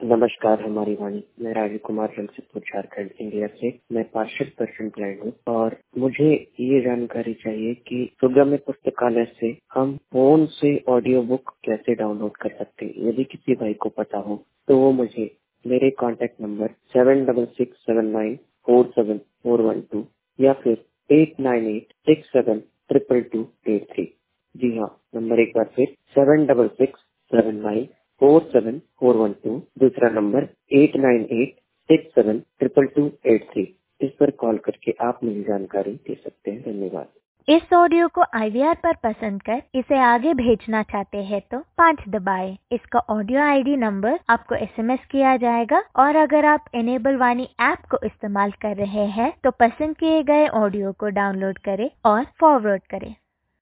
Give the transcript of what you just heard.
नमस्कार हमारी वाणी। मैं राजीव कुमार जमशेदपुर झारखंड इंडिया से। मैं 65% ब्लाइंड हूँ और मुझे ये जानकारी चाहिए कि सुगम्य पुस्तकालय से हम फोन से ऑडियो बुक कैसे डाउनलोड कर सकते हैं। यदि किसी भाई को पता हो तो वो मुझे मेरे कॉन्टैक्ट नंबर 76679472 या फिर 8986722283। जी हाँ, नंबर एक बार फिर 7667947412। दूसरा नंबर 8986722283। इस पर कॉल करके आप मुझे जानकारी दे सकते हैं। धन्यवाद। इस ऑडियो को IVR पर पसंद कर इसे आगे भेजना चाहते हैं तो 5 दबाएं। इसका ऑडियो ID नंबर आपको SMS किया जाएगा और अगर आप इनेबल वाणी ऐप को इस्तेमाल कर रहे हैं तो पसंद किए गए ऑडियो को डाउनलोड करें और फॉरवर्ड करें।